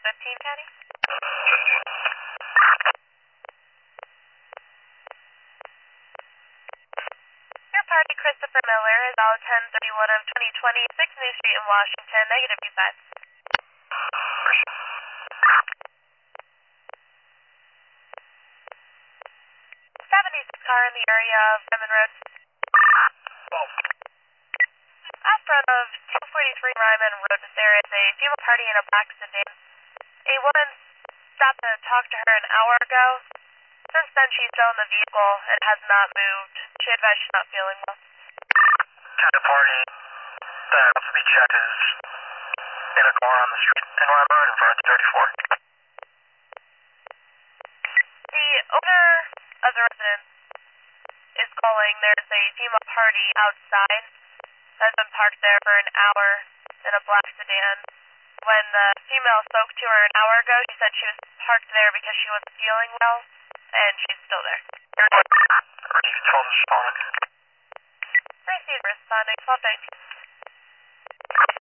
15 County. Your party, Christopher Miller, is all 1031 of 2020, 6th New Street in Washington, negative -5. 76 car in the area of Redmond Road. Out front of 243 Ryman Road, there is a female party in a black sedan. A woman stopped to talk to her an hour ago. Since then, she's still in the vehicle and has not moved. She advised she's not feeling well. The party that has to be checked is in a car on the street in Ryman Road in front of 34. The owner of the residence is calling. There's a female party outside that's been parked there for an hour in a black sedan. When the female spoke to her an hour ago, she said she was parked there because she wasn't feeling well, and she's still there. Received 12 responding. Received responding, 1219.